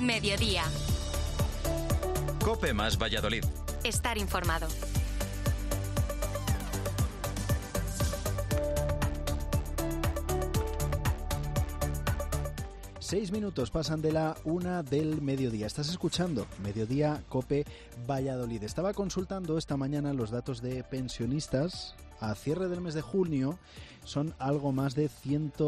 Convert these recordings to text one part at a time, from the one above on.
Mediodía. COPE más Valladolid. Estar informado. Seis minutos pasan de la 1 del mediodía. Estás escuchando Mediodía COPE Valladolid. Estaba consultando esta mañana los datos de pensionistas. A cierre del mes de junio son algo más de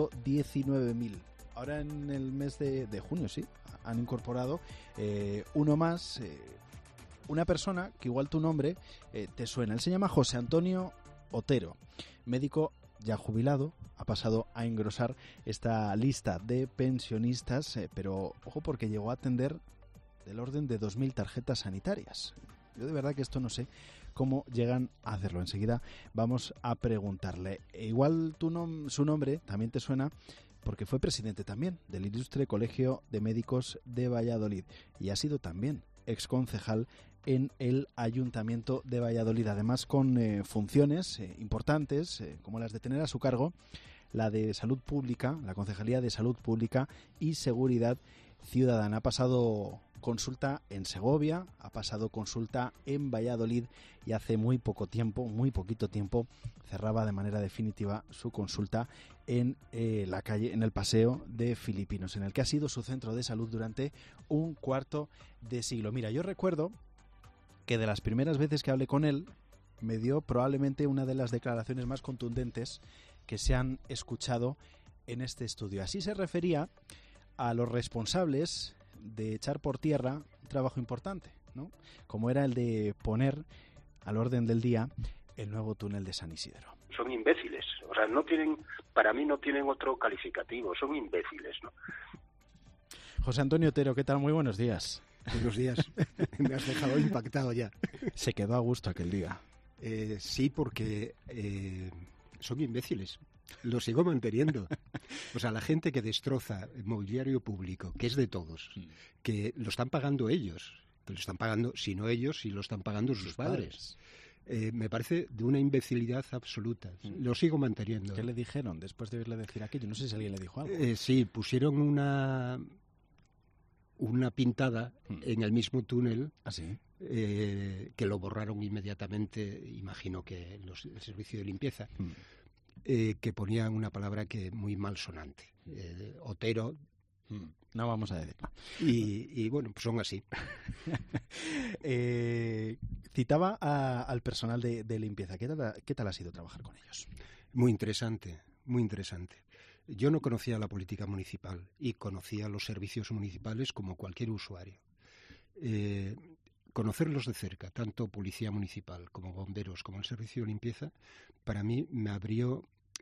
119.000. Ahora en el mes de junio, sí, han incorporado uno más, una persona que igual tu nombre te suena. Él se llama José Antonio Otero, médico ya jubilado, ha pasado a engrosar esta lista de pensionistas, pero ojo porque llegó a atender del orden de 2.000 tarjetas sanitarias. Yo de verdad que esto no sé cómo llegan a hacerlo. Enseguida vamos a preguntarle. Igual su nombre también te suena porque fue presidente también del Ilustre Colegio de Médicos de Valladolid y ha sido también exconcejal en el Ayuntamiento de Valladolid, además con funciones importantes como las de tener a su cargo la de Salud Pública, la Concejalía de Salud Pública y Seguridad Ciudadana. Ha pasado consulta en Segovia, ha pasado consulta en Valladolid y hace muy poquito tiempo, cerraba de manera definitiva su consulta en la calle, en el Paseo de Filipinos, en el que ha sido su centro de salud durante un cuarto de siglo. Mira, yo recuerdo que de las primeras veces que hablé con él, me dio probablemente una de las declaraciones más contundentes que se han escuchado en este estudio. Así se refería a los responsables de echar por tierra un trabajo importante, ¿no? Como era el de poner al orden del día el nuevo túnel de San Isidro. Son imbéciles, o sea, para mí no tienen otro calificativo, son imbéciles, ¿no? José Antonio Otero, ¿qué tal? Muy buenos días. Buenos días. Me has dejado impactado ya. Se quedó a gusto aquel día. Sí, porque son imbéciles. Lo sigo manteniendo. O sea, la gente que destroza el mobiliario público, que es de todos, que lo están pagando ellos, que lo están pagando, si no ellos, si lo están pagando sus padres. Me parece de una imbecilidad absoluta. Lo sigo manteniendo. ¿Qué le dijeron después de oírle decir aquello? No sé si alguien le dijo algo. Sí, pusieron una pintada en el mismo túnel. ¿Ah, sí? Que lo borraron inmediatamente, imagino que el servicio de limpieza, que ponían una palabra que muy malsonante. Otero. No vamos a decirlo. Y bueno, pues son así. Citaba al personal de limpieza. ¿Qué tal ha sido trabajar con ellos? Muy interesante, muy interesante. Yo no conocía la política municipal y conocía los servicios municipales como cualquier usuario. Conocerlos de cerca, tanto policía municipal como bomberos, como el servicio de limpieza, para mí me abrió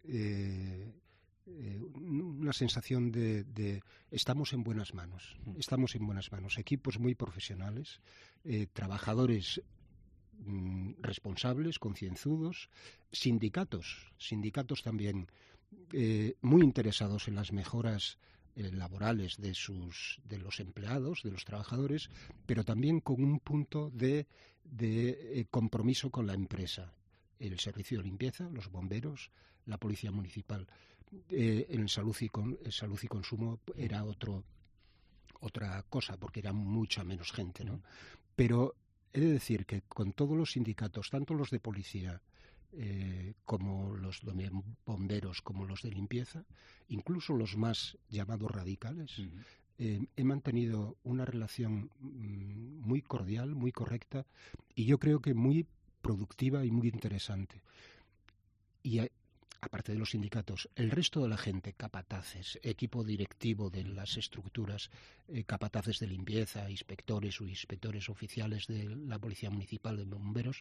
una sensación de estamos en buenas manos. Estamos en buenas manos. Equipos muy profesionales, trabajadores responsables, concienzudos, sindicatos también muy interesados en las mejoras laborales de los empleados, de los trabajadores, pero también con un punto de compromiso con la empresa. El servicio de limpieza, los bomberos, la policía municipal. En salud y consumo era otra cosa, porque era mucha menos gente, ¿no? Pero he de decir que con todos los sindicatos, tanto los de policía como los de bomberos, como los de limpieza, incluso los más llamados radicales, he mantenido una relación muy cordial, muy correcta y yo creo que muy productiva y muy interesante. Y aparte de los sindicatos, el resto de la gente, capataces, equipo directivo de las estructuras, capataces de limpieza, inspectores o inspectores oficiales de la Policía Municipal, de bomberos,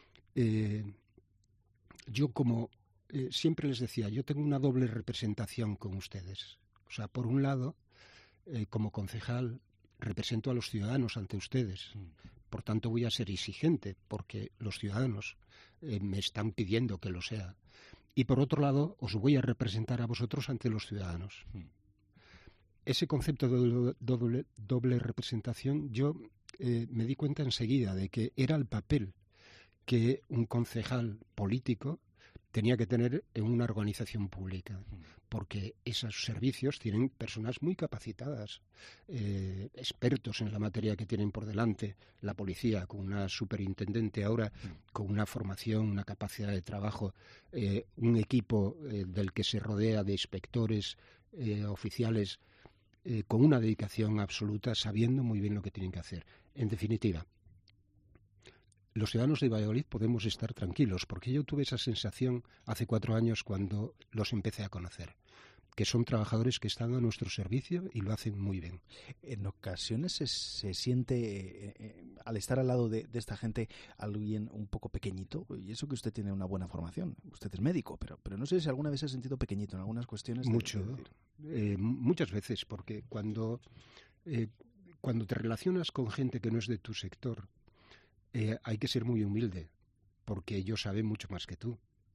yo como siempre les decía, yo tengo una doble representación con ustedes. O sea, por un lado, como concejal, represento a los ciudadanos ante ustedes. Por tanto, voy a ser exigente, porque los ciudadanos me están pidiendo que lo sea. Y por otro lado, os voy a representar a vosotros ante los ciudadanos. Ese concepto de doble representación, yo me di cuenta enseguida de que era el papel que un concejal político tenía que tener en una organización pública, porque esos servicios tienen personas muy capacitadas, expertos en la materia que tienen por delante. La policía, con una superintendente ahora, con una formación, una capacidad de trabajo, un equipo del que se rodea de inspectores, oficiales, con una dedicación absoluta, sabiendo muy bien lo que tienen que hacer. En definitiva, los ciudadanos de Valladolid podemos estar tranquilos, porque yo tuve esa sensación hace 4 años cuando los empecé a conocer, que son trabajadores que están a nuestro servicio y lo hacen muy bien. En ocasiones se siente, al estar al lado de esta gente, alguien un poco pequeñito, y eso que usted tiene una buena formación, usted es médico, pero no sé si alguna vez se ha sentido pequeñito en algunas cuestiones. Mucho, muchas veces, porque cuando te relacionas con gente que no es de tu sector, hay que ser muy humilde, porque ellos saben mucho más que tú.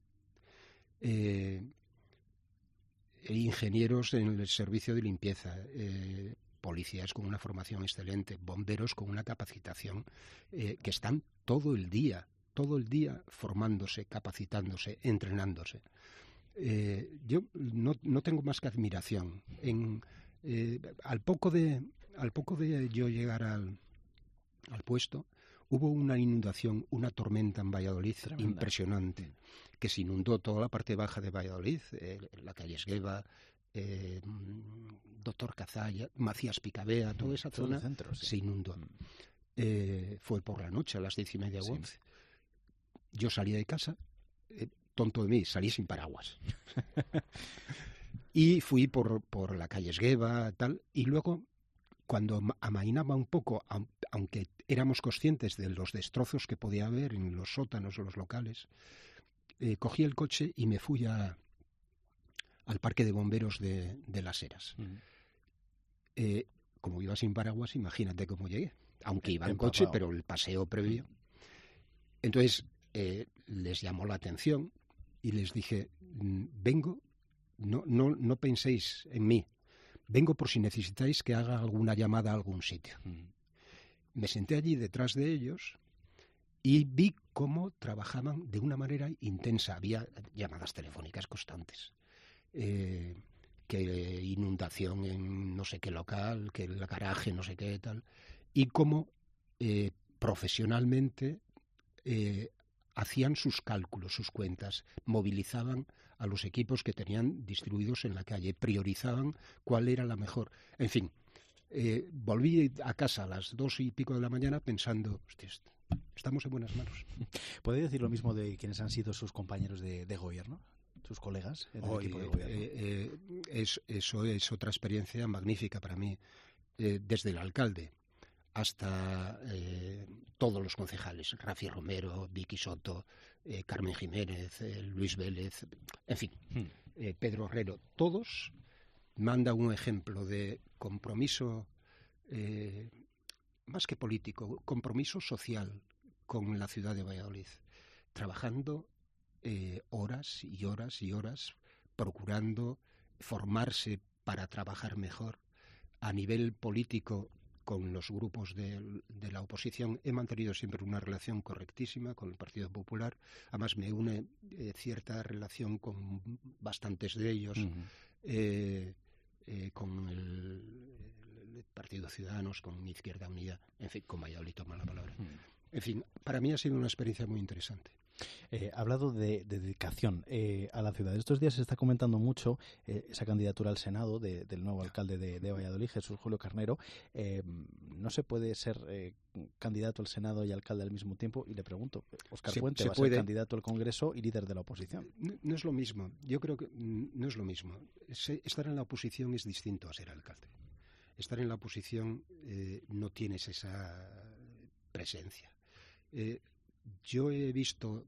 Ingenieros en el servicio de limpieza, policías con una formación excelente, bomberos con una capacitación, que están todo el día formándose, capacitándose, entrenándose. Yo no tengo más que admiración. Al poco de yo llegar al puesto, hubo una inundación, una tormenta en Valladolid impresionante, que se inundó toda la parte baja de Valladolid, la calle Esgueva, Doctor Cazalla, Macías Picabea, toda esa zona centro, se inundó. Fue por la noche, a las 10:30 o 11. Yo salí de casa, tonto de mí, salí sin paraguas. Y fui por la calle Esgueva, tal, y luego, cuando amainaba un poco, aunque éramos conscientes de los destrozos que podía haber en los sótanos o los locales, cogí el coche y me fui al parque de bomberos de Las Heras. Como iba sin paraguas, imagínate cómo llegué, aunque iba en coche, pero el paseo previo. Entonces les llamó la atención y les dije, vengo, no penséis en mí, vengo por si necesitáis que haga alguna llamada a algún sitio. Me senté allí detrás de ellos y vi cómo trabajaban de una manera intensa. Había llamadas telefónicas constantes, que inundación en no sé qué local, que el garaje, no sé qué tal, y cómo profesionalmente hacían sus cálculos, sus cuentas, movilizaban a los equipos que tenían distribuidos en la calle, priorizaban cuál era la mejor. En fin, volví a casa a las 2:00 de la mañana pensando, hostias, estamos en buenas manos. ¿Puede decir lo mismo de quienes han sido sus compañeros de gobierno, sus colegas en el equipo de gobierno? Eso es otra experiencia magnífica para mí, desde el alcalde hasta todos los concejales, Rafi Romero, Vicky Soto, Carmen Jiménez, Luis Vélez, en fin, Pedro Herrero, todos mandan un ejemplo de compromiso, más que político, compromiso social con la ciudad de Valladolid, trabajando horas y horas y horas, procurando formarse para trabajar mejor. A nivel político, con los grupos de la oposición, he mantenido siempre una relación correctísima con el Partido Popular. Además, me une cierta relación con bastantes de ellos, con el Partido Ciudadanos, con Izquierda Unida, en fin, con Valladolid toma la palabra. En fin, para mí ha sido una experiencia muy interesante. Ha hablado de dedicación a la ciudad. Estos días se está comentando mucho esa candidatura al Senado del nuevo alcalde de Valladolid, Jesús Julio Carnero. No se puede ser candidato al Senado y alcalde al mismo tiempo. Y le pregunto, Óscar Puente va a ser candidato al Congreso y líder de la oposición. No es lo mismo. Yo creo que no es lo mismo. Estar en la oposición es distinto a ser alcalde. Estar en la oposición no tienes esa presencia. Yo he visto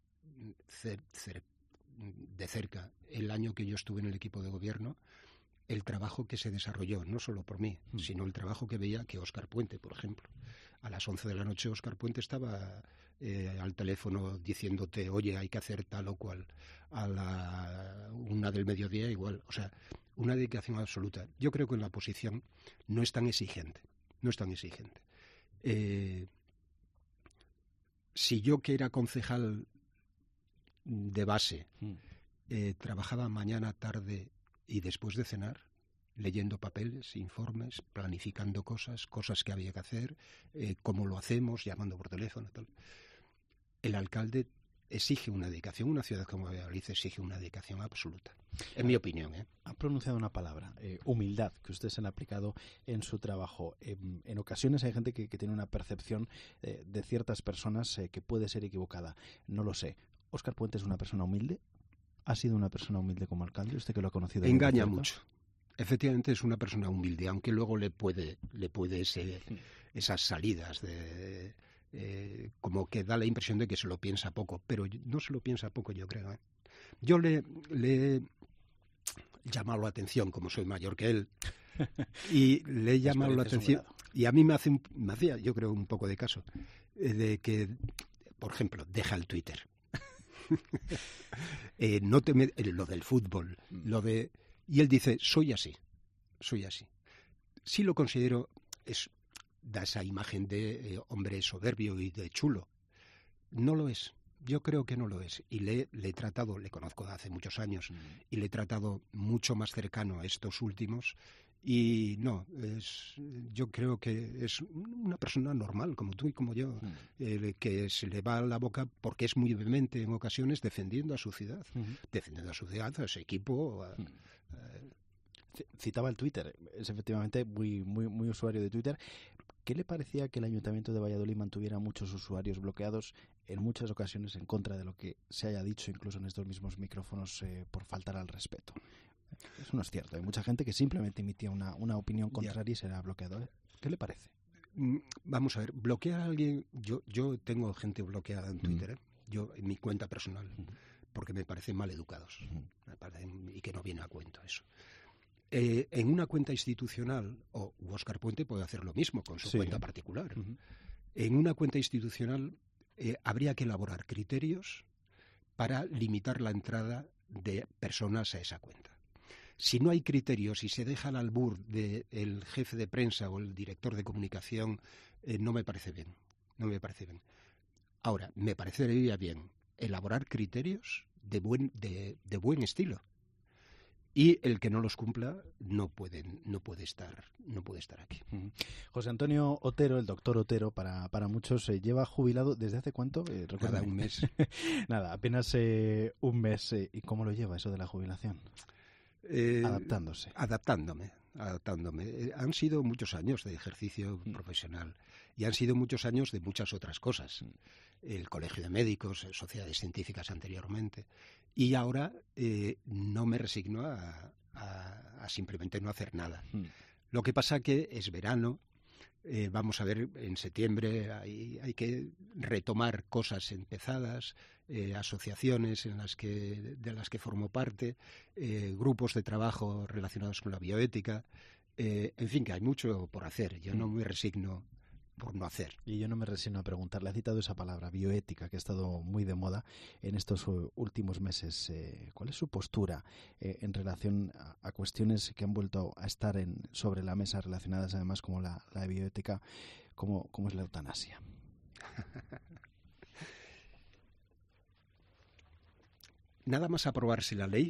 de cerca, el año que yo estuve en el equipo de gobierno, el trabajo que se desarrolló, no solo por mí, sino el trabajo que veía que Óscar Puente, por ejemplo. A las 11 de la noche Óscar Puente estaba al teléfono diciéndote, oye, hay que hacer tal o cual. A la 1 del mediodía igual. O sea, una dedicación absoluta. Yo creo que en la oposición no es tan exigente. Si yo, que era concejal, de base. Trabajaba mañana, tarde y después de cenar, leyendo papeles, informes, planificando cosas que había que hacer, cómo lo hacemos, llamando por teléfono, tal. El alcalde exige una dedicación, una ciudad como Valladolid exige una dedicación absoluta, en mi opinión. Ha pronunciado una palabra, humildad, que usted se la ha aplicado en su trabajo. En ocasiones hay gente que tiene una percepción de ciertas personas que puede ser equivocada. No lo sé. ¿Óscar Puente es una persona humilde? ¿Ha sido una persona humilde como alcalde? ¿Usted que lo ha conocido? Engaña mucho. Efectivamente es una persona humilde, aunque luego le puede esas salidas de... como que da la impresión de que se lo piensa poco, pero no se lo piensa poco, yo creo. Yo le he llamado la atención, como soy mayor que él, y le he llamado la atención, y a mí me hacía, yo creo, un poco de caso, de que, por ejemplo, deja el Twitter. Lo del fútbol, y él dice, soy así. Sí lo considero, da esa imagen de hombre soberbio y de chulo. No lo es. Yo creo que no lo es. Y le he tratado, le conozco de hace muchos años, y le he tratado mucho más cercano a estos últimos. Y no, yo creo que es una persona normal, como tú y como yo, que se le va la boca porque es muy vehemente en ocasiones defendiendo a su ciudad, a su equipo. Citaba el Twitter, es efectivamente muy usuario de Twitter. ¿Qué le parecía que el Ayuntamiento de Valladolid mantuviera muchos usuarios bloqueados en muchas ocasiones en contra de lo que se haya dicho, incluso en estos mismos micrófonos, por faltar al respeto? Eso no es cierto. Hay mucha gente que simplemente emitía una opinión contraria y será bloqueado. ¿Qué le parece? Vamos a ver, bloquear a alguien... Yo tengo gente bloqueada en Twitter, yo en mi cuenta personal, porque me parecen mal educados, y que no viene a cuento eso. En una cuenta institucional, Óscar Puente puede hacer lo mismo con su cuenta particular. En una cuenta institucional habría que elaborar criterios para limitar la entrada de personas a esa cuenta. Si no hay criterios y se deja al albur del jefe de prensa o el director de comunicación, no me parece bien. Ahora, me parecería bien elaborar criterios de buen estilo. Y el que no los cumpla no puede estar aquí. José Antonio Otero, el doctor Otero, para muchos, lleva jubilado ¿desde hace cuánto? Nada, un mes. Nada, apenas un mes. ¿Y cómo lo lleva eso de la jubilación? Adaptándose. Adaptándome. Han sido muchos años de ejercicio profesional y han sido muchos años de muchas otras cosas. El Colegio de Médicos, sociedades científicas anteriormente. Y ahora no me resigno a simplemente no hacer nada. Lo que pasa que es verano, vamos a ver, en septiembre hay que retomar cosas empezadas, asociaciones de las que formo parte, grupos de trabajo relacionados con la bioética, en fin, que hay mucho por hacer. Yo no me resigno por no hacer. Y yo no me resigno a preguntar, le ha citado esa palabra, bioética, que ha estado muy de moda en estos últimos meses. ¿Cuál es su postura en relación a cuestiones que han vuelto a estar sobre la mesa, relacionadas además como la bioética, como es la eutanasia? Nada más aprobarse la ley,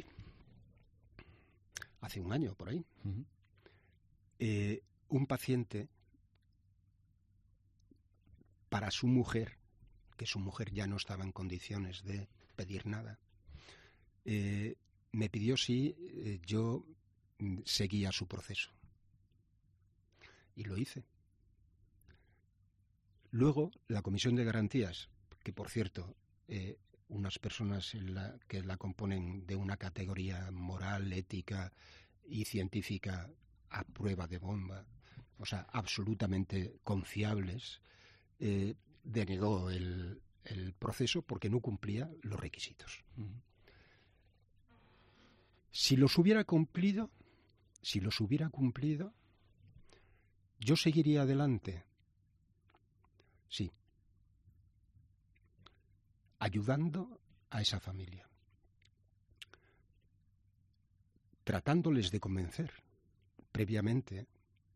hace un año por ahí, un paciente, para su mujer, que su mujer ya no estaba en condiciones de pedir nada, me pidió si yo seguía su proceso. Y lo hice. Luego, la Comisión de Garantías, que por cierto, unas personas que la componen de una categoría moral, ética y científica a prueba de bomba, o sea, absolutamente confiables, denegó el proceso porque no cumplía los requisitos. Si los hubiera cumplido, yo seguiría adelante. Sí. Ayudando a esa familia. Tratándoles de convencer previamente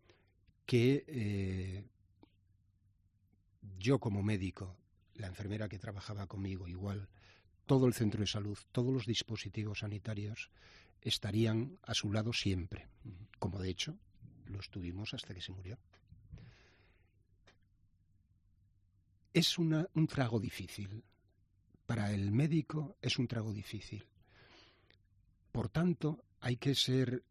que yo como médico, la enfermera que trabajaba conmigo igual, todo el centro de salud, todos los dispositivos sanitarios estarían a su lado siempre, como de hecho lo estuvimos hasta que se murió. Es un trago difícil. Para el médico es un trago difícil. Por tanto, hay que ser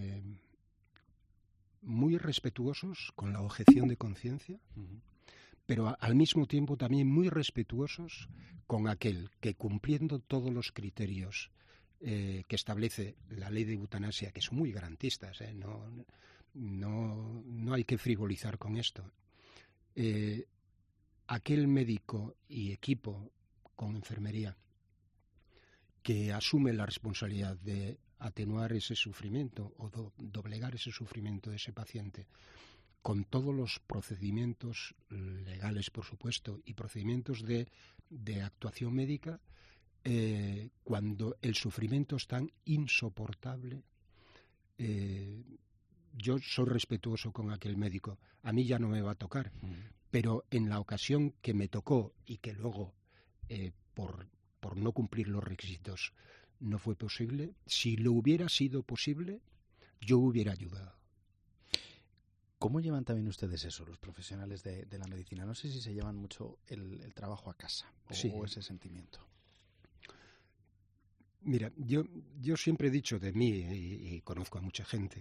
muy respetuosos con la objeción de conciencia, pero al mismo tiempo también muy respetuosos con aquel que, cumpliendo todos los criterios que establece la ley de eutanasia, que son muy garantistas, no hay que frivolizar con esto, aquel médico y equipo con enfermería que asume la responsabilidad de atenuar ese sufrimiento o doblegar ese sufrimiento de ese paciente con todos los procedimientos legales, por supuesto, y procedimientos de actuación médica, cuando el sufrimiento es tan insoportable, yo soy respetuoso con aquel médico. A mí ya no me va a tocar, pero en la ocasión que me tocó y que luego, por no cumplir los requisitos, no fue posible, si lo hubiera sido posible, yo hubiera ayudado. ¿Cómo llevan también ustedes eso, los profesionales de la medicina? No sé si se llevan mucho el trabajo a casa o ese sentimiento. Mira, yo siempre he dicho de mí, y conozco a mucha gente,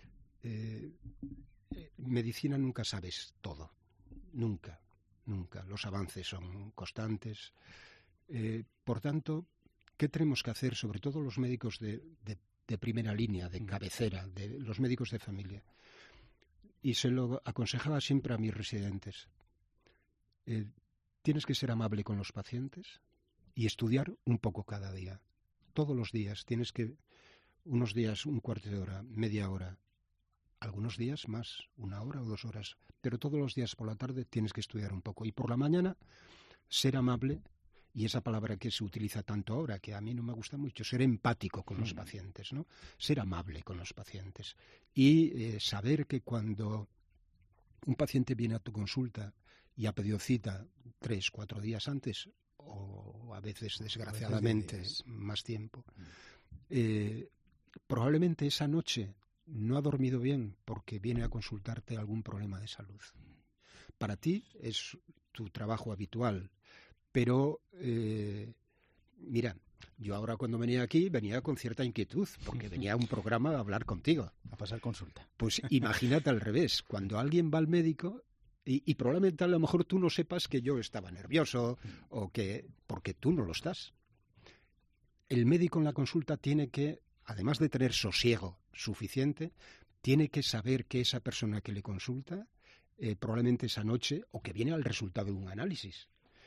medicina nunca sabes todo, nunca. Los avances son constantes. Por tanto, ¿qué tenemos que hacer, sobre todo los médicos de primera línea, de cabecera, de los médicos de familia? Y se lo aconsejaba siempre a mis residentes. Tienes que ser amable con los pacientes y estudiar un poco cada día. Todos los días tienes que, unos días un cuarto de hora, media hora, algunos días más, 1 hora o 2 horas, pero todos los días por la tarde tienes que estudiar un poco. Y por la mañana, ser amable, y esa palabra que se utiliza tanto ahora, que a mí no me gusta mucho, ser empático con los pacientes, ¿no? Ser amable con los pacientes. Y saber que cuando un paciente viene a tu consulta y ha pedido cita 3, 4 días antes, o a veces, desgraciadamente, más tiempo, probablemente esa noche no ha dormido bien porque viene a consultarte algún problema de salud. Para ti es tu trabajo habitual, pero mira, yo ahora cuando venía aquí venía con cierta inquietud porque venía a un programa a hablar contigo. A pasar consulta. Pues imagínate al revés, cuando alguien va al médico y probablemente a lo mejor tú no sepas que yo estaba nervioso o que porque tú no lo estás. El médico en la consulta tiene que, además de tener sosiego suficiente, tiene que saber que esa persona que le consulta probablemente esa noche o que viene al resultado de un análisis.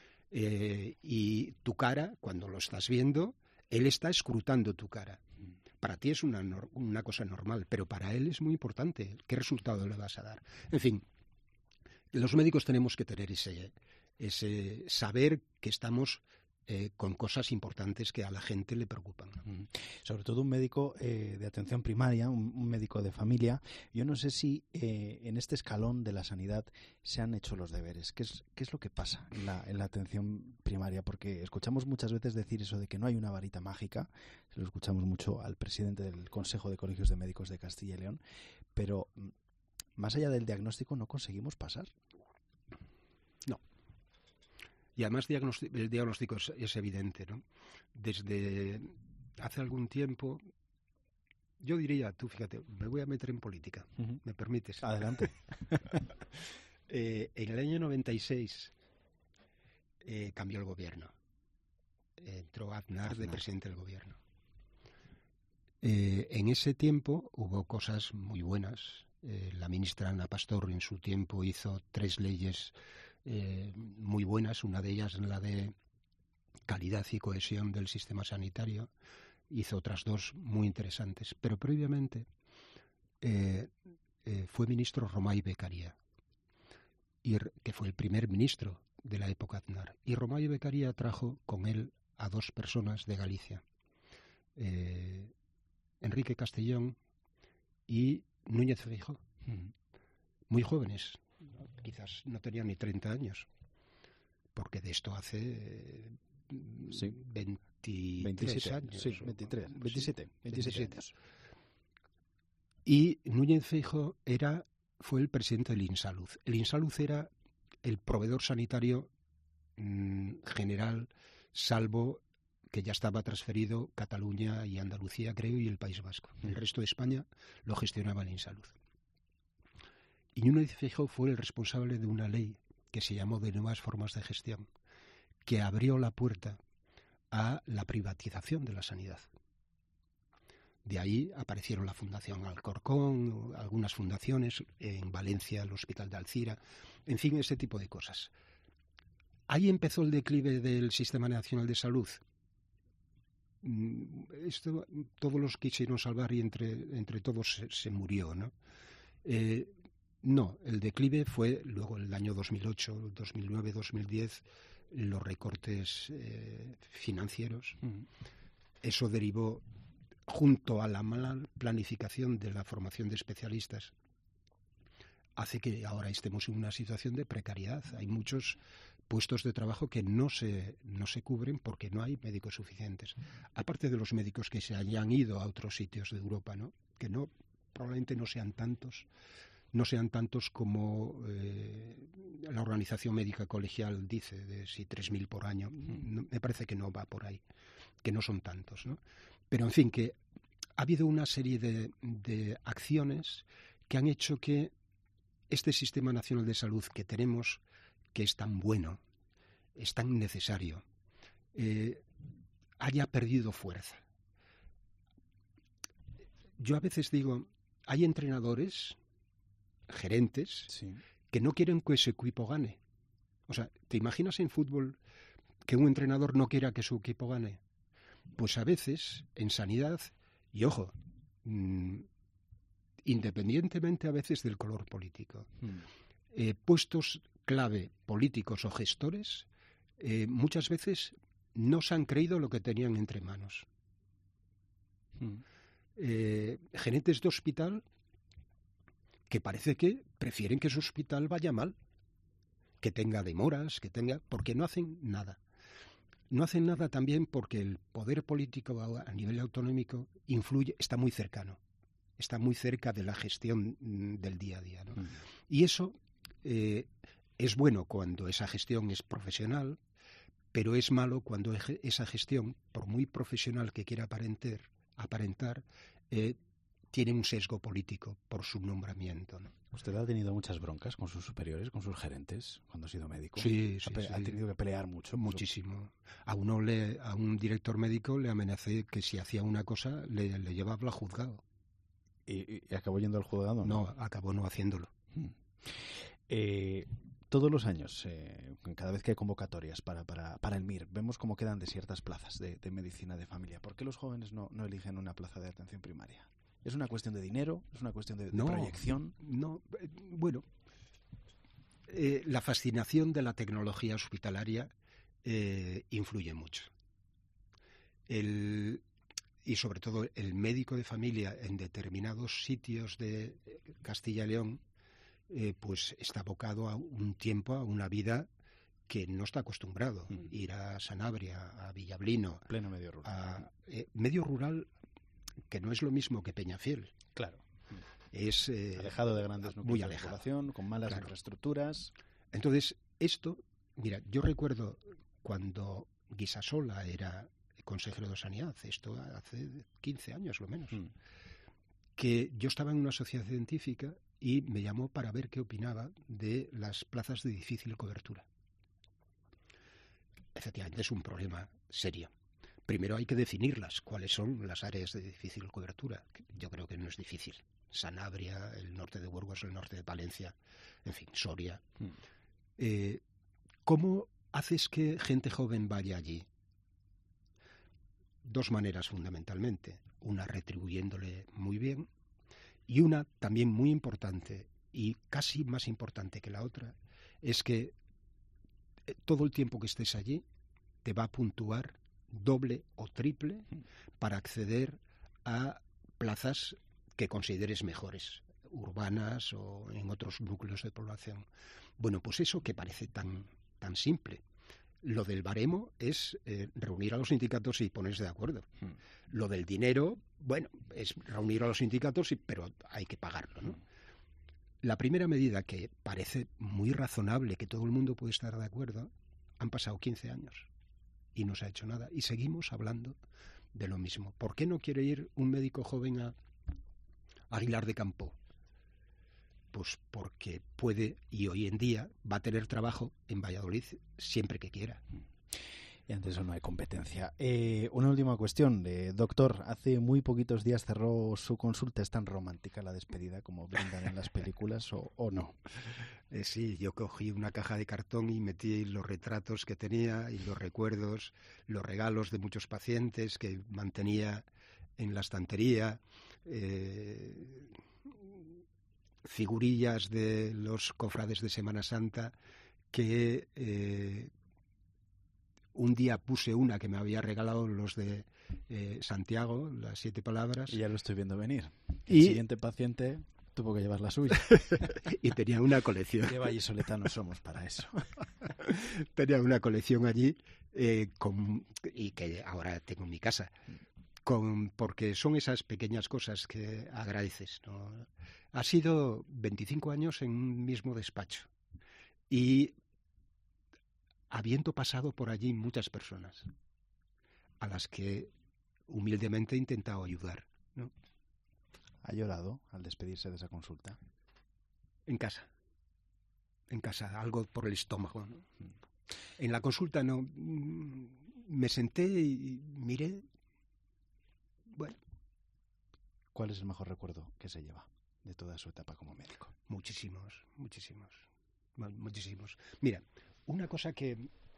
Y tu cara, cuando lo estás viendo, él está escrutando tu cara. Para ti es una cosa normal, pero para él es muy importante. ¿Qué resultado le vas a dar? En fin, los médicos tenemos que tener ese saber que estamos con cosas importantes que a la gente le preocupan. Sobre todo un médico de atención primaria, un médico de familia. Yo no sé si en este escalón de la sanidad se han hecho los deberes. ¿Qué es lo que pasa en la atención primaria? Porque escuchamos muchas veces decir eso de que no hay una varita mágica. Se lo escuchamos mucho al presidente del Consejo de Colegios de Médicos de Castilla y León. Pero más allá del diagnóstico, ¿no conseguimos pasar? No. Y además el diagnóstico es evidente, ¿no? Desde hace algún tiempo, yo diría, tú fíjate, me voy a meter en política, ¿me permites? Adelante. En el año 96 cambió el gobierno. Entró Aznar de presidente del gobierno. En ese tiempo hubo cosas muy buenas. La ministra Ana Pastor en su tiempo hizo 3 leyes muy buenas, una de ellas la de calidad y cohesión del sistema sanitario, hizo otras 2 muy interesantes, pero previamente fue ministro Romay Beccaria, que fue el primer ministro de la época Aznar, y Romay Beccaria trajo con él a 2 personas de Galicia, Enrique Castellón y Núñez Feijóo, muy jóvenes. Quizás no tenían ni 30 años, porque de esto hace 23 años. Sí, 27 años. Y Núñez Feijóo fue el presidente del Insalud. El Insalud era el proveedor sanitario general, salvo que ya estaba transferido Cataluña y Andalucía, creo, y el País Vasco. El resto de España lo gestionaba el Insalud. Y Núñez Feijóo fue el responsable de una ley que se llamó de nuevas formas de gestión, que abrió la puerta a la privatización de la sanidad. De ahí aparecieron la Fundación Alcorcón, algunas fundaciones, en Valencia el Hospital de Alcira, en fin, ese tipo de cosas. Ahí empezó el declive del Sistema Nacional de Salud. Todos los quisieron salvar y entre todos se murió, ¿no? No, el declive fue luego el año 2008, 2009, 2010, los recortes financieros. Eso derivó, junto a la mala planificación de la formación de especialistas, hace que ahora estemos en una situación de precariedad. Hay muchos puestos de trabajo que no se cubren porque no hay médicos suficientes. Aparte de los médicos que se hayan ido a otros sitios de Europa, ¿no? Que probablemente no sean tantos como la Organización Médica Colegial dice, de 3.000 por año. Me parece que no va por ahí, que no son tantos, ¿no? Pero, en fin, que ha habido una serie de acciones que han hecho que este Sistema Nacional de Salud que tenemos, que es tan bueno, es tan necesario, haya perdido fuerza. Yo a veces digo, hay entrenadores, gerentes, que no quieren que su equipo gane. O sea, ¿te imaginas en fútbol que un entrenador no quiera que su equipo gane? Pues a veces, en sanidad, y ojo, independientemente a veces del color político, puestos clave, políticos o gestores, muchas veces no se han creído lo que tenían entre manos. Gerentes de hospital que parece que prefieren que su hospital vaya mal, que tenga demoras, porque no hacen nada. No hacen nada también porque el poder político a nivel autonómico está muy cercano, está muy cerca de la gestión del día a día, ¿no? Y eso es bueno cuando esa gestión es profesional, pero es malo cuando esa gestión, por muy profesional que quiera aparentar, tiene un sesgo político por su nombramiento, ¿no? ¿Usted ha tenido muchas broncas con sus superiores, con sus gerentes, cuando ha sido médico? Sí. ¿Ha tenido que pelear mucho? Muchísimo. A un director médico le amenacé que si hacía una cosa le llevaba al juzgado. ¿Y acabó yendo al juzgado? No, acabó no haciéndolo. Todos los años, cada vez que hay convocatorias para el MIR, vemos cómo quedan desiertas plazas de medicina de familia. ¿Por qué los jóvenes no eligen una plaza de atención primaria? ¿Es una cuestión de dinero? ¿Es una cuestión de proyección? No, bueno, la fascinación de la tecnología hospitalaria influye mucho. Y sobre todo el médico de familia en determinados sitios de Castilla y León pues está abocado a un tiempo, a una vida que no está acostumbrado. Ir a Sanabria, a Villablino. Pleno medio rural. Medio rural que no es lo mismo que Peñafiel. Claro. Es alejado de grandes núcleos muy de alejado, población, con malas infraestructuras. Entonces, mira, yo recuerdo cuando Guisasola era consejero de Sanidad, esto hace 15 años lo menos, que yo estaba en una sociedad científica y me llamó para ver qué opinaba de las plazas de difícil cobertura. Efectivamente es un problema serio. Primero hay que definirlas, cuáles son las áreas de difícil cobertura. Yo creo que no es difícil. Sanabria, el norte de Burgos, el norte de Palencia, en fin, Soria. ¿Cómo haces que gente joven vaya allí? Dos maneras fundamentalmente. Una retribuyéndole muy bien y una también muy importante y casi más importante que la otra es que todo el tiempo que estés allí te va a puntuar doble o triple para acceder a plazas que consideres mejores, urbanas o en otros núcleos de población. Bueno, pues eso que parece tan simple, Lo del baremo es reunir a los sindicatos y ponerse de acuerdo. Lo del dinero, bueno, es reunir a los sindicatos, pero hay que pagarlo, ¿no? La primera medida, que parece muy razonable, que todo el mundo puede estar de acuerdo, han pasado 15 años y no se ha hecho nada. Y seguimos hablando de lo mismo. ¿Por qué no quiere ir un médico joven a Aguilar de Campo? Pues porque puede, y hoy en día va a tener trabajo en Valladolid siempre que quiera. Y ante eso no hay competencia. Una última cuestión. Doctor, hace muy poquitos días cerró su consulta. ¿Es tan romántica la despedida como brindan en las películas o no? Sí, yo cogí una caja de cartón y metí los retratos que tenía y los recuerdos, los regalos de muchos pacientes que mantenía en la estantería, figurillas de los cofrades de Semana Santa que un día puse una que me había regalado los de Santiago, las 7 palabras. Y ya lo estoy viendo venir. El siguiente paciente tuvo que llevar la suya. Y tenía una colección. Qué vallisoletanos somos para eso. Tenía una colección allí y que ahora tengo en mi casa. Porque son esas pequeñas cosas que agradeces, ¿no? Ha sido 25 años en un mismo despacho. Y habiendo pasado por allí muchas personas a las que humildemente he intentado ayudar, ¿no? ¿Ha llorado al despedirse de esa consulta? En casa, algo por el estómago, ¿no? En la consulta no, me senté y miré. Bueno. ¿Cuál es el mejor recuerdo que se lleva de toda su etapa como médico? Muchísimos. Mira, una cosa que...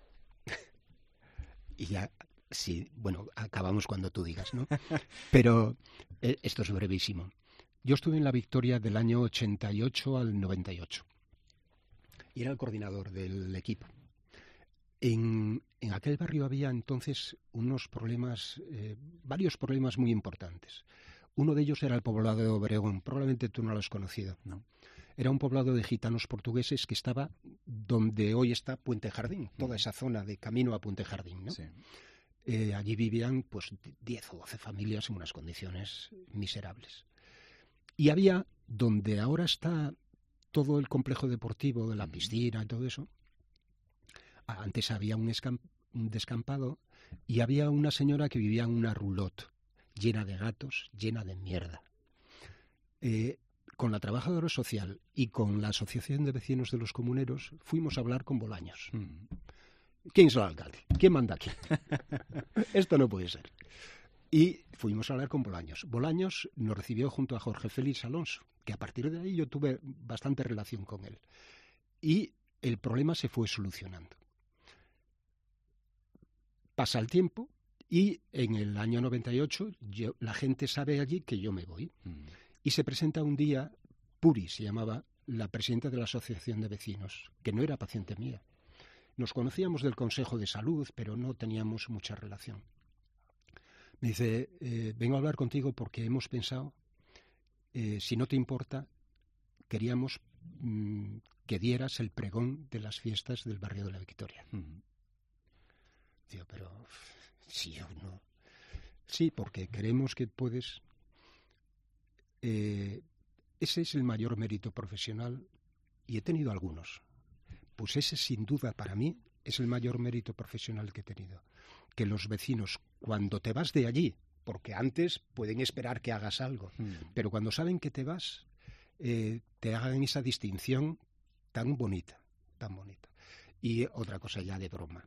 y ya, sí, bueno, acabamos cuando tú digas, ¿no? Pero esto es brevísimo. Yo estuve en la Victoria del año 88 al 98 y era el coordinador del equipo. En aquel barrio había entonces unos problemas, varios problemas muy importantes. Uno de ellos era el poblado de Obregón, probablemente tú no lo has conocido, ¿no? Era un poblado de gitanos portugueses que estaba donde hoy está Puente Jardín, toda esa zona de camino a Puente Jardín, ¿no? Sí. Allí vivían pues 10 o 12 familias en unas condiciones miserables. Y había, donde ahora está todo el complejo deportivo de la piscina y todo eso, antes había un descampado y había una señora que vivía en una roulotte llena de gatos, llena de mierda. Con la trabajadora social y con la Asociación de Vecinos de los Comuneros fuimos a hablar con Bolaños. ¿Quién es el alcalde? ¿Quién manda aquí? Esto no puede ser. Y fuimos a hablar con Bolaños. Bolaños nos recibió junto a Jorge Félix Alonso, que a partir de ahí yo tuve bastante relación con él. Y el problema se fue solucionando. Pasa el tiempo y en el año 98 la gente sabe allí que yo me voy. Y se presenta un día, Puri se llamaba, la presidenta de la Asociación de Vecinos, que no era paciente mía. Nos conocíamos del Consejo de Salud, pero no teníamos mucha relación. Me dice, vengo a hablar contigo porque hemos pensado, si no te importa, queríamos que dieras el pregón de las fiestas del barrio de la Victoria. Digo, pero sí o no. Sí, porque queremos que puedes... ese es el mayor mérito profesional, y he tenido algunos. Pues ese, sin duda, para mí, es el mayor mérito profesional que he tenido. Que los vecinos, cuando te vas de allí, porque antes pueden esperar que hagas algo, pero cuando saben que te vas, te hagan esa distinción tan bonita, tan bonita. Y otra cosa ya de broma.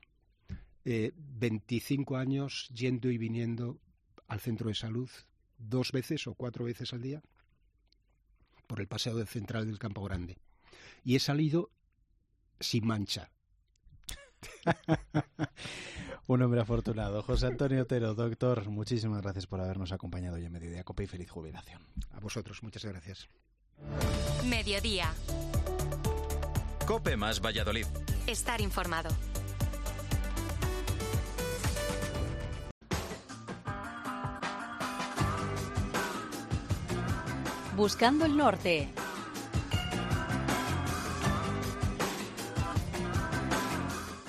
25 años yendo y viniendo al centro de salud 2 veces o 4 veces al día por el paseo central del Campo Grande. Y he salido sin mancha. Un hombre afortunado. José Antonio Otero, doctor, muchísimas gracias por habernos acompañado hoy en Mediodía Cope y feliz jubilación. A vosotros, muchas gracias. Mediodía. Cope más Valladolid. Estar informado. Buscando el norte.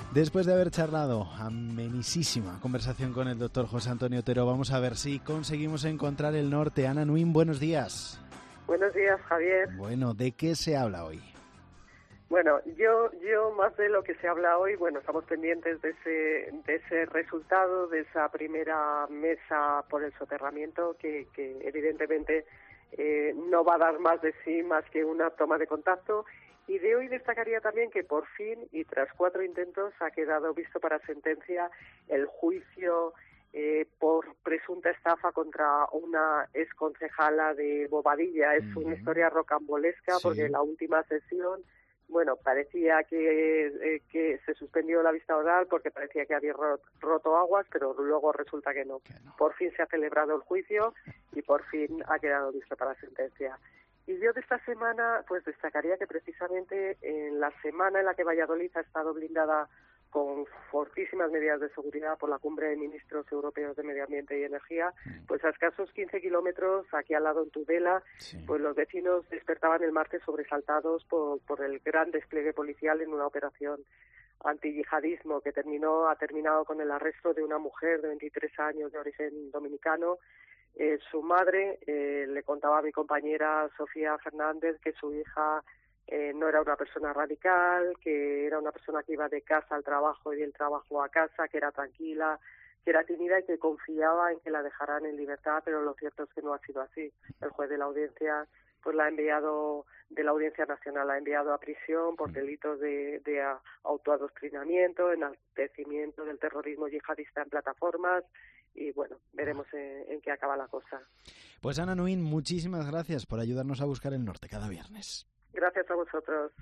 Después de haber charlado, amenísima conversación con el doctor José Antonio Otero, vamos a ver si conseguimos encontrar el norte. Ana Nuín, buenos días. Buenos días, Javier. Bueno, ¿de qué se habla hoy? Bueno, yo más de lo que se habla hoy, bueno, estamos pendientes de ese resultado, de esa primera mesa por el soterramiento que evidentemente no va a dar más de sí más que una toma de contacto. Y de hoy destacaría también que por fin, y tras 4 intentos, ha quedado visto para sentencia el juicio por presunta estafa contra una exconcejala de Bobadilla. Es una historia rocambolesca, sí, porque la última sesión, bueno, parecía que se suspendió la vista oral porque parecía que había roto aguas, pero luego resulta que no. Por fin se ha celebrado el juicio y por fin ha quedado visto para sentencia. Y yo de esta semana, pues destacaría que precisamente en la semana en la que Valladolid ha estado blindada con fortísimas medidas de seguridad por la cumbre de ministros europeos de Medio Ambiente y Energía, pues a escasos 15 kilómetros, aquí al lado en Tudela, pues los vecinos despertaban el martes sobresaltados por el gran despliegue policial en una operación antiyihadismo que ha terminado con el arresto de una mujer de 23 años de origen dominicano. Su madre le contaba a mi compañera Sofía Fernández que su hija no era una persona radical, que era una persona que iba de casa al trabajo y del trabajo a casa, que era tranquila, que era tímida y que confiaba en que la dejaran en libertad, pero lo cierto es que no ha sido así. El juez de la audiencia pues la ha enviado, de la Audiencia Nacional, la ha enviado a prisión por delitos de autoadoctrinamiento, enaltecimiento del terrorismo yihadista en plataformas, y bueno, veremos en qué acaba la cosa. Pues Ana Nuín, muchísimas gracias por ayudarnos a buscar el norte cada viernes. Gracias a vosotros.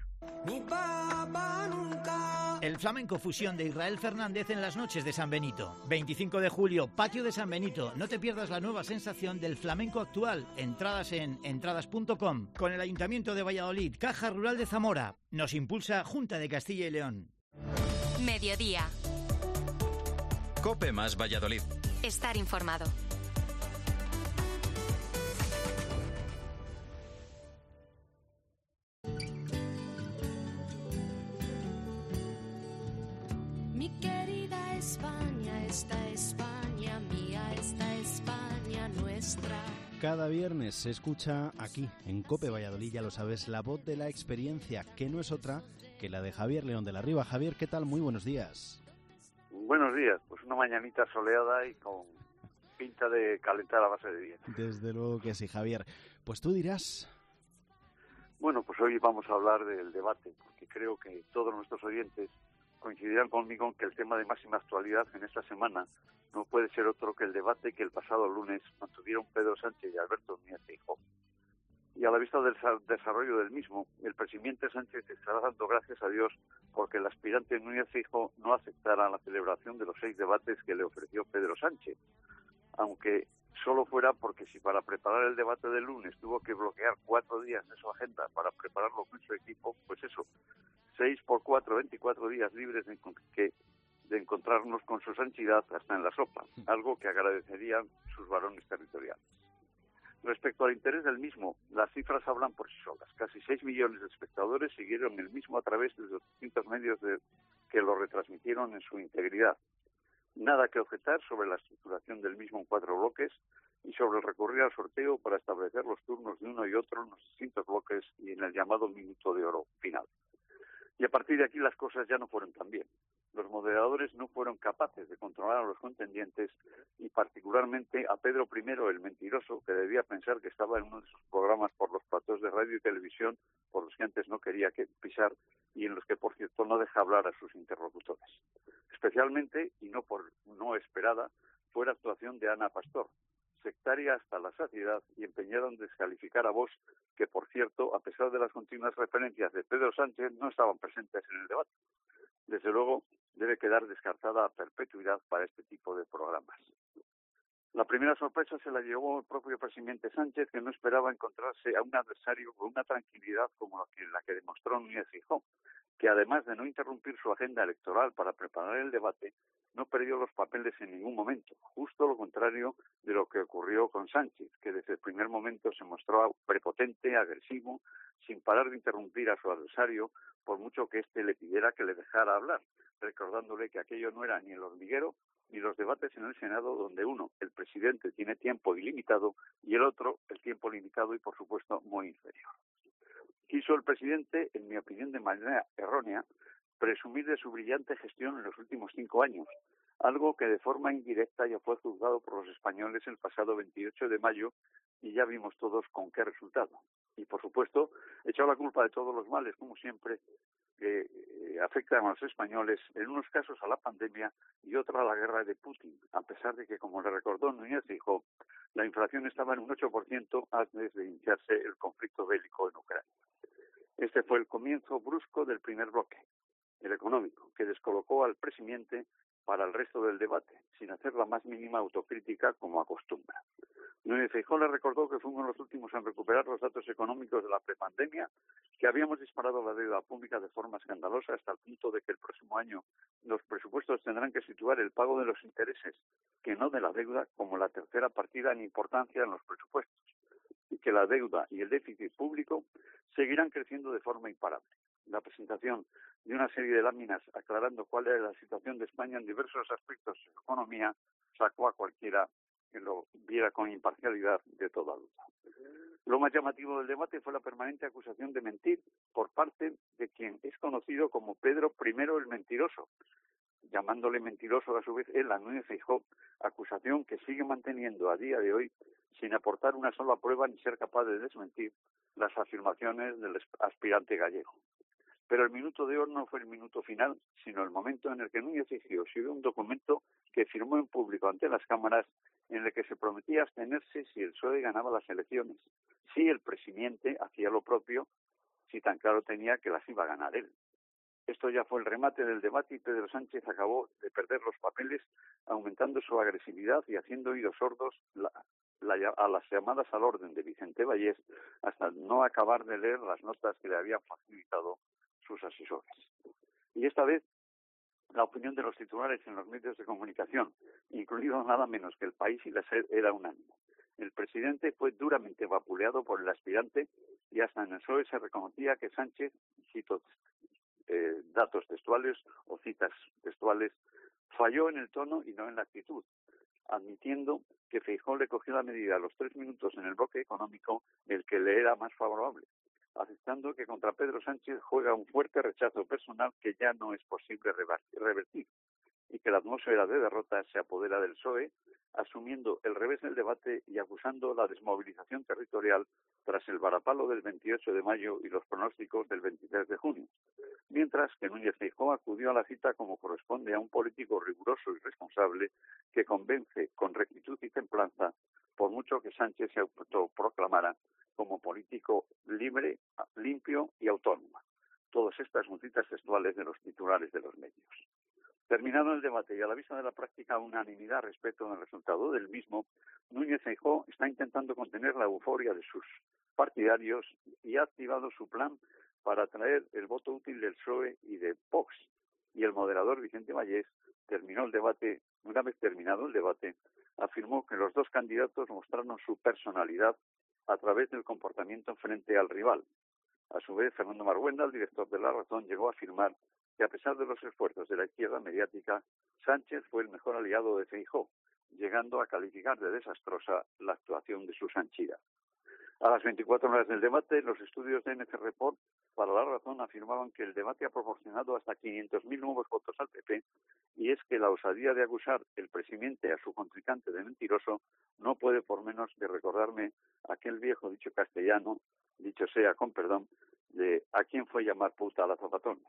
El flamenco fusión de Israel Fernández en las noches de San Benito. 25 de julio, Patio de San Benito. No te pierdas la nueva sensación del flamenco actual. Entradas en entradas.com. Con el Ayuntamiento de Valladolid, Caja Rural de Zamora. Nos impulsa Junta de Castilla y León. Mediodía. COPE más Valladolid. Estar informado. Mi querida España, esta España mía, esta España nuestra. Cada viernes se escucha aquí, en COPE Valladolid, ya lo sabes, la voz de la experiencia, que no es otra que la de Javier León de la Riva. Javier, ¿qué tal? Muy buenos días. Buenos días, pues una mañanita soleada y con pinta de calentar a base de viento. Desde luego que sí, Javier. Pues tú dirás. Bueno, pues hoy vamos a hablar del debate, porque creo que todos nuestros oyentes coincidirán conmigo en que el tema de máxima actualidad en esta semana no puede ser otro que el debate que el pasado lunes mantuvieron Pedro Sánchez y Alberto Núñez Feijóo. Y a la vista del desarrollo del mismo, el presidente Sánchez estará dando gracias a Dios porque el aspirante Núñez Feijóo no aceptara la celebración de los 6 debates que le ofreció Pedro Sánchez, aunque solo fuera porque si para preparar el debate del lunes tuvo que bloquear 4 días de su agenda para prepararlo con su equipo, pues eso, 6 por 4, 24 días libres de encontrarnos con su santidad hasta en la sopa, algo que agradecerían sus varones territoriales. Respecto al interés del mismo, las cifras hablan por sí solas. Casi 6 millones de espectadores siguieron el mismo a través de los distintos medios que lo retransmitieron en su integridad. Nada que objetar sobre la estructuración del mismo en 4 bloques y sobre el recurrir al sorteo para establecer los turnos de uno y otro en los distintos bloques y en el llamado minuto de oro final. Y a partir de aquí las cosas ya no fueron tan bien. Los moderadores no fueron capaces de controlar a los contendientes y particularmente a Pedro I, el mentiroso, que debía pensar que estaba en uno de sus programas por los platós de radio y televisión por los que antes no quería pisar y en los que, por cierto, no deja hablar a sus interlocutores. Especialmente, y no esperada, fue la actuación de Ana Pastor, sectaria hasta la saciedad y empeñada en descalificar a Vox, que, por cierto, a pesar de las continuas referencias de Pedro Sánchez, no estaban presentes en el debate. Desde luego, debe quedar descartada a perpetuidad para este tipo de programas. La primera sorpresa se la llevó el propio presidente Sánchez, que no esperaba encontrarse a un adversario con una tranquilidad como la que demostró Núñez Feijóo, que además de no interrumpir su agenda electoral para preparar el debate, no perdió los papeles en ningún momento, justo lo contrario de lo que ocurrió con Sánchez, que desde el primer momento se mostró prepotente, agresivo, sin parar de interrumpir a su adversario, por mucho que éste le pidiera que le dejara hablar, recordándole que aquello no era ni el hormiguero ni los debates en el Senado, donde uno, el presidente, tiene tiempo ilimitado y el otro, el tiempo limitado y, por supuesto, muy inferior. Quiso el presidente, en mi opinión de manera errónea, presumir de su brillante gestión en los últimos 5 años, algo que de forma indirecta ya fue juzgado por los españoles el pasado 28 de mayo y ya vimos todos con qué resultado. Y, por supuesto, echó la culpa de todos los males, como siempre, que afectan a los españoles, en unos casos a la pandemia y otros a la guerra de Putin, a pesar de que, como le recordó Núñez Feijóo, la inflación estaba en un 8% antes de iniciarse el conflicto bélico en Ucrania. Este fue el comienzo brusco del primer bloque, el económico, que descolocó al presidente para el resto del debate, sin hacer la más mínima autocrítica como acostumbra. Núñez Feijóo le recordó que fuimos los últimos en recuperar los datos económicos de la prepandemia, que habíamos disparado la deuda pública de forma escandalosa hasta el punto de que el próximo año los presupuestos tendrán que situar el pago de los intereses, que no de la deuda, como la tercera partida en importancia en los presupuestos, y que la deuda y el déficit público seguirán creciendo de forma imparable. La presentación de una serie de láminas aclarando cuál era la situación de España en diversos aspectos de su economía sacó a cualquiera que lo viera con imparcialidad de toda duda. Lo más llamativo del debate fue la permanente acusación de mentir por parte de quien es conocido como Pedro I el Mentiroso, llamándole mentiroso a su vez él a Núñez Feijóo, acusación que sigue manteniendo a día de hoy sin aportar una sola prueba ni ser capaz de desmentir las afirmaciones del aspirante gallego. Pero el minuto de oro no fue el minuto final, sino el momento en el que Núñez Feijóo subió un documento que firmó en público ante las cámaras en el que se prometía abstenerse si el PSOE ganaba las elecciones, si el presidente hacía lo propio, si tan claro tenía que las iba a ganar él. Esto ya fue el remate del debate y Pedro Sánchez acabó de perder los papeles, aumentando su agresividad y haciendo oídos sordos a las llamadas al orden de Vicente Vallés, hasta no acabar de leer las notas que le habían facilitado sus asesores. Y esta vez la opinión de los titulares en los medios de comunicación, incluido nada menos que El País y la SER, era unánime. El presidente fue duramente vapuleado por el aspirante y hasta en el PSOE se reconocía que Sánchez, cito datos textuales o citas textuales, falló en el tono y no en la actitud, admitiendo que Feijóo le cogió la medida a los 3 minutos en el bloque económico el que le era más favorable, aceptando que contra Pedro Sánchez juega un fuerte rechazo personal que ya no es posible revertir y que la atmósfera de derrota se apodera del PSOE, asumiendo el revés del debate y acusando la desmovilización territorial tras el varapalo del 28 de mayo y los pronósticos del 23 de junio. Mientras que Núñez Feijóo acudió a la cita como corresponde a un político riguroso y responsable que convence con rectitud y templanza, por mucho que Sánchez se autoproclamara como político libre, limpio y autónomo. Todas estas son citas textuales de los titulares de los medios. Terminado el debate y a la vista de la práctica unanimidad respecto al resultado del mismo, Núñez Feijóo está intentando contener la euforia de sus partidarios y ha activado su plan para atraer el voto útil del PSOE y de Vox. Y el moderador Vicente Vallés terminó el debate, una vez terminado el debate, afirmó que los dos candidatos mostraron su personalidad a través del comportamiento frente al rival. A su vez, Fernando Marhuenda, el director de La Razón, llegó a afirmar que a pesar de los esfuerzos de la izquierda mediática, Sánchez fue el mejor aliado de Feijóo, llegando a calificar de desastrosa la actuación de su Sanchida. A las 24 horas del debate, los estudios de NC Report para La Razón afirmaban que el debate ha proporcionado hasta 500.000 nuevos votos al PP, y es que la osadía de acusar el presidente a su contrincante de mentiroso no puede por menos de recordarme aquel viejo dicho castellano, dicho sea con perdón, de ¿a quién fue llamar puta a las zapatones?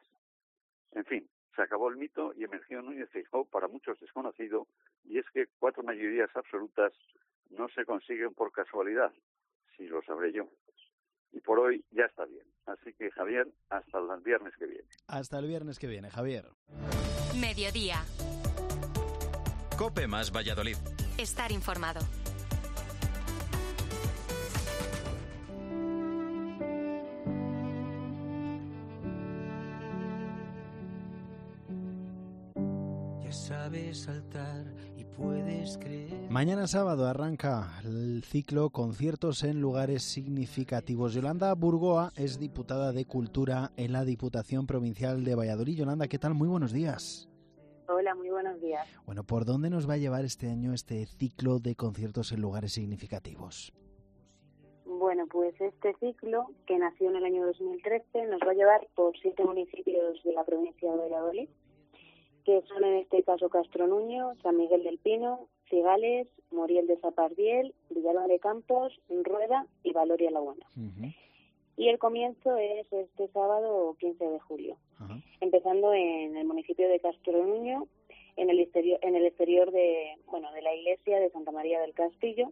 En fin, se acabó el mito y emergió Núñez Feijóo, para muchos desconocido, y es que 4 mayorías absolutas no se consiguen por casualidad, si lo sabré yo. Y por hoy ya está bien. Así que, Javier, hasta el viernes que viene. Hasta el viernes que viene, Javier. Mediodía. COPE más Valladolid. Estar informado. que sabes saltar y puedes creer. Mañana sábado arranca el ciclo Conciertos en lugares significativos. Yolanda Burgoa es diputada de Cultura en la Diputación Provincial de Valladolid. Yolanda, ¿qué tal? Muy buenos días. Hola, muy buenos días. Bueno, ¿por dónde nos va a llevar este año este ciclo de conciertos en lugares significativos? Bueno, pues este ciclo, que nació en el año 2013, nos va a llevar por 7 municipios de la provincia de Valladolid, que son en este caso Castronuño, San Miguel del Pino, Cigales, Moriel de Zapardiel, Villalba de Campos, Rueda y Valoria la Buena. Uh-huh. Y el comienzo es este sábado 15 de julio, empezando en el municipio de Castronuño, en el exterior de la iglesia de Santa María del Castillo.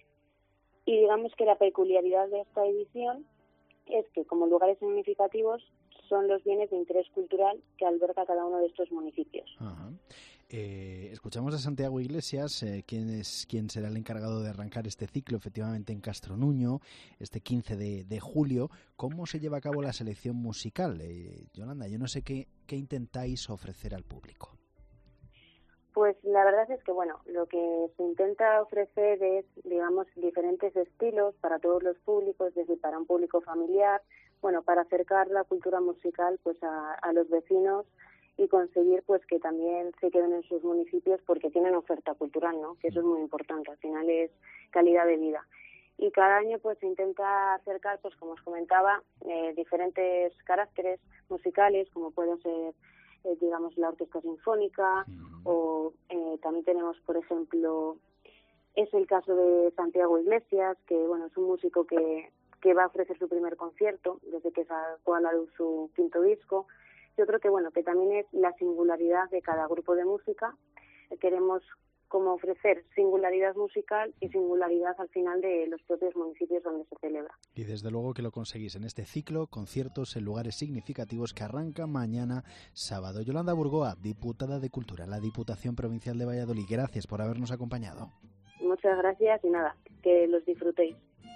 Y digamos que la peculiaridad de esta edición es que como lugares significativos son los bienes de interés cultural que alberga cada uno de estos municipios. Ajá. Escuchamos a Santiago Iglesias, quien será el encargado de arrancar este ciclo, efectivamente en Castronuño, este 15 de julio. ¿Cómo se lleva a cabo la selección musical? Yolanda, yo no sé qué intentáis ofrecer al público. Pues la verdad es que, lo que se intenta ofrecer es, digamos, diferentes estilos para todos los públicos, desde para un público familiar, para acercar la cultura musical pues a los vecinos y conseguir pues que también se queden en sus municipios porque tienen oferta cultural, ¿no? Que eso es muy importante, al final es calidad de vida. Y cada año pues se intenta acercar, pues como os comentaba, diferentes caracteres musicales, como pueden ser, digamos, la orquesta sinfónica, o también tenemos, por ejemplo, es el caso de Santiago Iglesias, que es un músico que va a ofrecer su primer concierto desde que sacó a la luz su 5º disco. Yo creo que también es la singularidad de cada grupo de música. Queremos como ofrecer singularidad musical y singularidad al final de los propios municipios donde se celebra. Y desde luego que lo conseguís en este ciclo, conciertos en lugares significativos, que arranca mañana sábado. Yolanda Burgoa, diputada de Cultura, la Diputación Provincial de Valladolid. Gracias por habernos acompañado. Muchas gracias y nada, que los disfrutéis.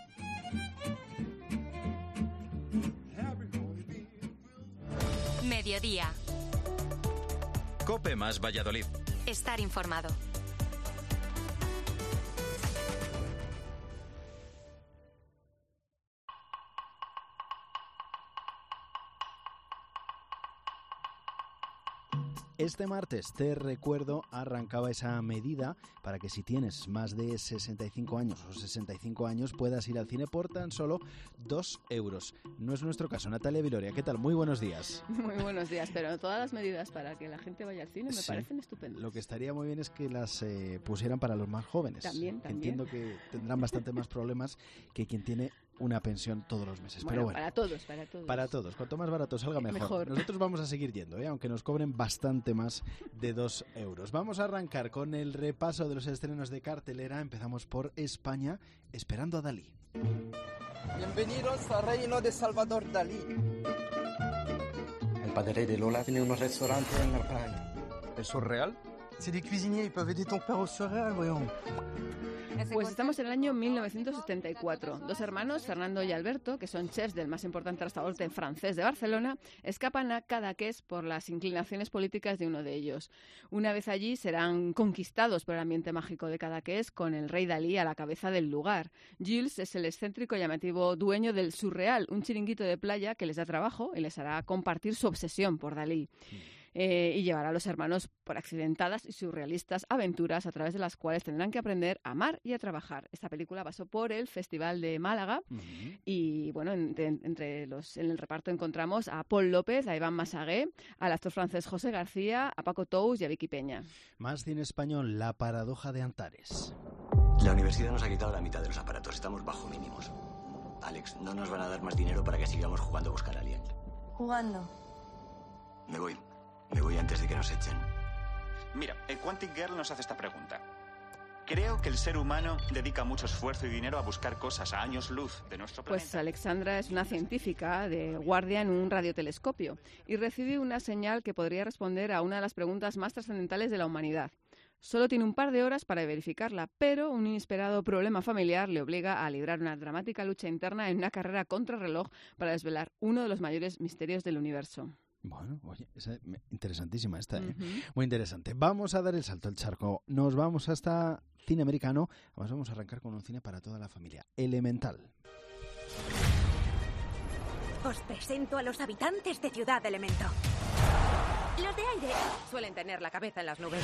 Mediodía. COPE más Valladolid. Estar informado. Este martes, te recuerdo, arrancaba esa medida para que si tienes más de 65 años o 65 años puedas ir al cine por tan solo 2 euros. No es nuestro caso. Natalia Viloria, ¿qué tal? Muy buenos días. Muy buenos días, pero todas las medidas para que la gente vaya al cine me parecen estupendas. Lo que estaría muy bien es que las pusieran para los más jóvenes. También. Entiendo que tendrán bastante más problemas que quien tiene una pensión todos los meses. Pero bueno, para todos. Para todos. Cuanto más barato salga, mejor. Nosotros vamos a seguir yendo, aunque nos cobren bastante más de 2 euros. Vamos a arrancar con el repaso de los estrenos de cartelera. Empezamos por España, esperando a Dalí. Bienvenidos al reino de Salvador Dalí. El padre de Lola tiene unos restaurantes en la playa. ¿El surreal? C'est des cuisiniers, ils peuvent aider ton père au surreal, voyons. Pues estamos en el año 1974. 2 hermanos, Fernando y Alberto, que son chefs del más importante restaurante francés de Barcelona, escapan a Cadaqués por las inclinaciones políticas de uno de ellos. Una vez allí serán conquistados por el ambiente mágico de Cadaqués, con el rey Dalí a la cabeza del lugar. Jules es el excéntrico y llamativo dueño del Surreal, un chiringuito de playa que les da trabajo y les hará compartir su obsesión por Dalí. Y llevará a los hermanos por accidentadas y surrealistas aventuras a través de las cuales tendrán que aprender a amar y a trabajar. Esta película pasó por el Festival de Málaga y en el reparto encontramos a Paul López, a Iván Massagué, al actor francés José García, a Paco Tous y a Vicky Peña. Más cine español, La paradoja de Antares. La universidad nos ha quitado la mitad de los aparatos, estamos bajo mínimos. Alex, no nos van a dar más dinero para que sigamos jugando a buscar aliens. ¿Jugando? Me voy antes de que nos echen. Mira, Quantic Girl nos hace esta pregunta. Creo que el ser humano dedica mucho esfuerzo y dinero a buscar cosas a años luz de nuestro planeta. Pues Alexandra es una científica de guardia en un radiotelescopio y recibe una señal que podría responder a una de las preguntas más trascendentales de la humanidad. Solo tiene un par de horas para verificarla, pero un inesperado problema familiar le obliga a librar una dramática lucha interna en una carrera contrarreloj para desvelar uno de los mayores misterios del universo. Bueno, oye, interesantísima esta, ¿eh? Muy interesante. Vamos a dar el salto al charco. Nos vamos hasta cine americano. Además, vamos a arrancar con un cine para toda la familia. Elemental. Os presento a los habitantes de Ciudad Elemento. Los de aire suelen tener la cabeza en las nubes.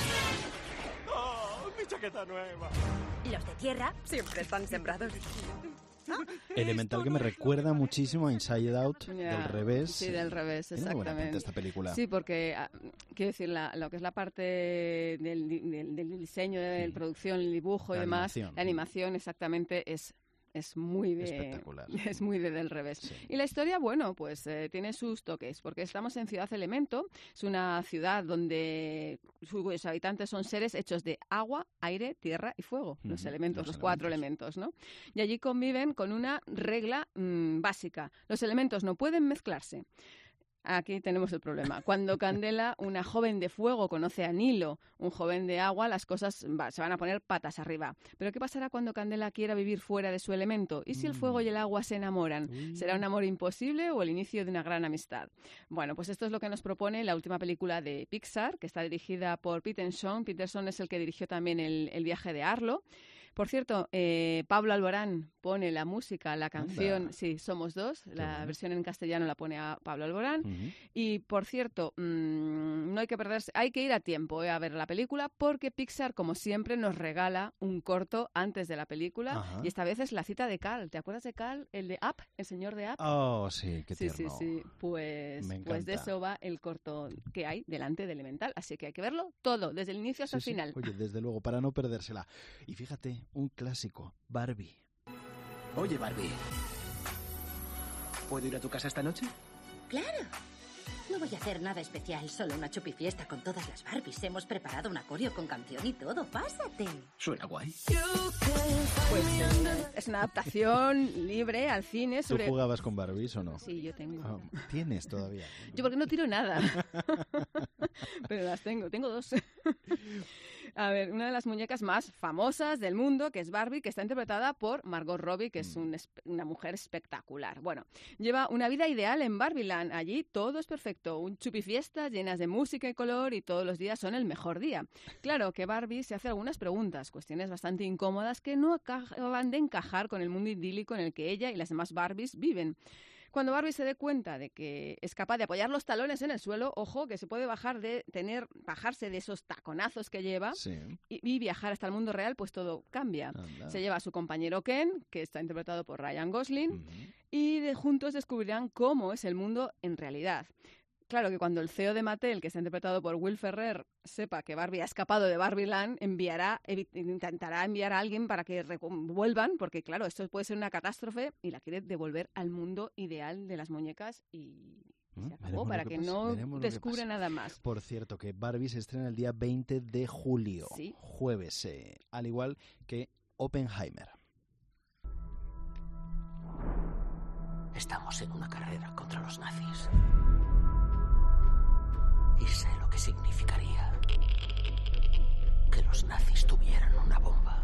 ¡Oh, mi chaqueta nueva! Los de tierra siempre están sembrados. Elemental, que me recuerda muchísimo a Inside Out, del revés. Sí, del revés, exactamente. Tiene buena pinta esta película. Sí, porque, quiero decir, lo que es la parte del diseño, de la producción, el dibujo y demás, la animación exactamente es muy de... Espectacular. Es muy del revés. Sí. Y la historia, bueno, pues tiene sus toques, porque estamos en Ciudad Elemento. Es una ciudad donde sus habitantes son seres hechos de agua, aire, tierra y fuego. Los elementos, los 4 elementos, ¿no? Y allí conviven con una regla básica. Los elementos no pueden mezclarse. Aquí tenemos el problema. Cuando Candela, una joven de fuego, conoce a Nilo, un joven de agua, las cosas se van a poner patas arriba. Pero ¿qué pasará cuando Candela quiera vivir fuera de su elemento? ¿Y si el fuego y el agua se enamoran? ¿Será un amor imposible o el inicio de una gran amistad? Bueno, pues esto es lo que nos propone la última película de Pixar, que está dirigida por Peterson. Peterson es el que dirigió también el viaje de Arlo. Por cierto, Pablo Alborán pone la música, la canción, sí, Somos Dos, la versión en castellano la pone a Pablo Alborán. Y, por cierto, no hay que perderse, hay que ir a tiempo a ver la película, porque Pixar, como siempre, nos regala un corto antes de la película. Ajá. Y esta vez es la cita de Cal. ¿Te acuerdas de Cal? El de Up, el señor de Up. Oh, sí, qué tierno. Sí. Pues de eso va el corto que hay delante de Elemental. Así que hay que verlo todo, desde el inicio hasta el final. Oye, desde luego, para no perdérsela. Y fíjate, un clásico, Barbie. Oye, Barbie, ¿puedo ir a tu casa esta noche? ¡Claro! No voy a hacer nada especial, solo una chupifiesta con todas las Barbies. Hemos preparado un acorio con canción y todo. ¡Pásate! Suena guay. Pues es una adaptación libre al cine sobre... ¿Tú jugabas con Barbies o no? Sí, yo tengo. ¿Tienes todavía? Yo porque no tiro nada. Pero las tengo 2. A ver, una de las muñecas más famosas del mundo, que es Barbie, que está interpretada por Margot Robbie, que es una mujer espectacular. Bueno, lleva una vida ideal en Barbieland. Allí todo es perfecto. Un chupifiestas llenas de música y color y todos los días son el mejor día. Claro que Barbie se hace algunas preguntas, cuestiones bastante incómodas que no acaban de encajar con el mundo idílico en el que ella y las demás Barbies viven. Cuando Barbie se dé cuenta de que es capaz de apoyar los talones en el suelo, ojo, que se puede bajarse de esos taconazos que lleva y viajar hasta el mundo real, pues todo cambia. Anda. Se lleva a su compañero Ken, que está interpretado por Ryan Gosling, y juntos descubrirán cómo es el mundo en realidad. Claro que cuando el CEO de Mattel, que está interpretado por Will Ferrer, sepa que Barbie ha escapado de Barbieland, intentará enviar a alguien para que vuelvan, porque claro, esto puede ser una catástrofe y la quiere devolver al mundo ideal de las muñecas y se acabó, para que no descubra nada más. Por cierto, que Barbie se estrena el día 20 de julio, jueves, al igual que Oppenheimer. Estamos en una carrera contra los nazis. Y sé lo que significaría que los nazis tuvieran una bomba.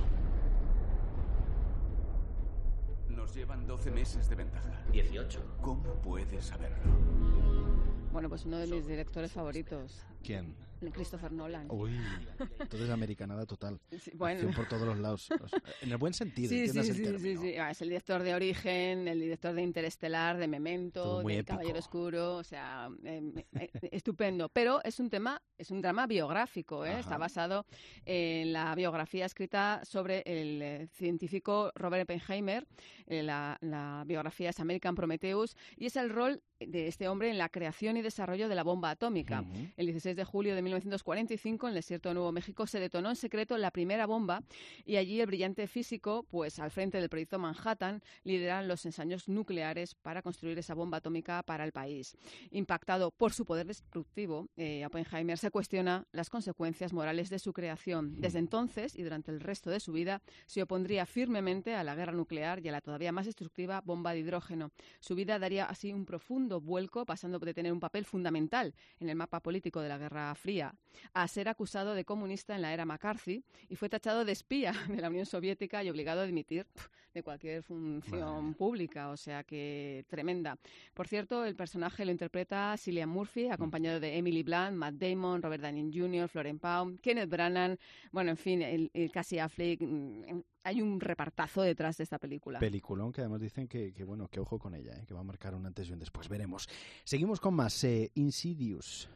Nos llevan 12 meses de ventaja. 18. ¿Cómo puedes saberlo? Bueno, pues uno de mis directores favoritos. ¿Quién? Christopher Nolan. Uy, entonces americanada total. Sí, bueno. Acción por todos los lados. En el buen sentido, sí. Es el director de Origen, el director de Interestelar, de Memento, de Caballero Oscuro, o sea, estupendo. Pero es un drama biográfico, ¿eh? Está basado en la biografía escrita sobre el científico Robert Oppenheimer. La biografía es American Prometheus y es el rol de este hombre en la creación y desarrollo de la bomba atómica. El 16 de julio de 1945, en el desierto de Nuevo México, se detonó en secreto la primera bomba y allí el brillante físico, pues al frente del proyecto Manhattan, lideran los ensayos nucleares para construir esa bomba atómica para el país. Impactado por su poder destructivo, Oppenheimer se cuestiona las consecuencias morales de su creación. Desde entonces y durante el resto de su vida se opondría firmemente a la guerra nuclear y a la todavía más destructiva bomba de hidrógeno. Su vida daría así un profundo rotundo vuelco, pasando de tener un papel fundamental en el mapa político de la Guerra Fría a ser acusado de comunista en la era McCarthy y fue tachado de espía de la Unión Soviética y obligado a dimitir de cualquier función pública, o sea que tremenda. Por cierto, el personaje lo interpreta Cillian Murphy, acompañado de Emily Blunt, Matt Damon, Robert Downey Jr., Florence Pugh, Kenneth Branagh, bueno, en fin, el Casey Affleck. Hay un repartazo detrás de esta película. Peliculón que además dicen que ojo con ella, que va a marcar un antes y un después. Veremos. Seguimos con más Insidious.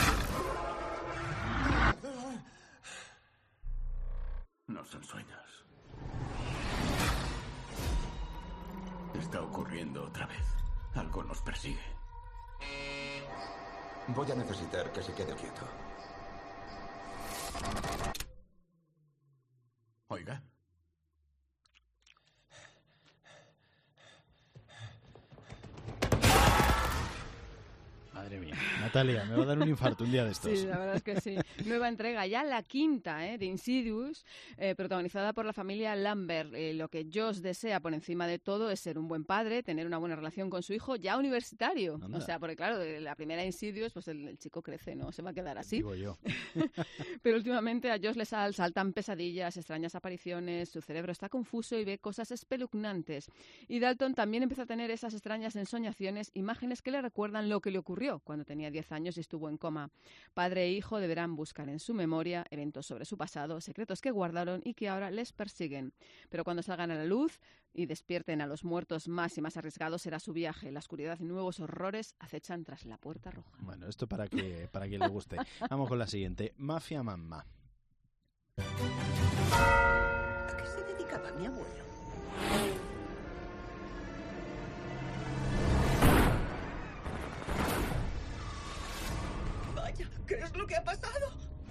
No son sueños. Está ocurriendo otra vez. Algo nos persigue. Voy a necesitar que se quede quieto. Oiga. Madre mía. Natalia, me va a dar un infarto un día de estos. Sí, la verdad es que sí. Nueva entrega, ya la quinta de Insidious, protagonizada por la familia Lambert. Lo que Josh desea por encima de todo es ser un buen padre, tener una buena relación con su hijo ya universitario. Anda. O sea, porque claro, la primera Insidious, pues el chico crece, ¿no? Se va a quedar así. Digo yo. Pero últimamente a Josh le saltan pesadillas, extrañas apariciones, su cerebro está confuso y ve cosas espeluznantes. Y Dalton también empieza a tener esas extrañas ensoñaciones, imágenes que le recuerdan lo que le ocurrió cuando tenía 10 años y estuvo en coma. Padre e hijo deberán buscar en su memoria eventos sobre su pasado, secretos que guardaron y que ahora les persiguen. Pero cuando salgan a la luz y despierten a los muertos más y más arriesgados será su viaje. La oscuridad y nuevos horrores acechan tras la puerta roja. Bueno, esto para que le guste. Vamos con la siguiente. Mafia Mamma. ¿A qué se dedicaba mi abuelo? ¿Qué es lo que ha pasado?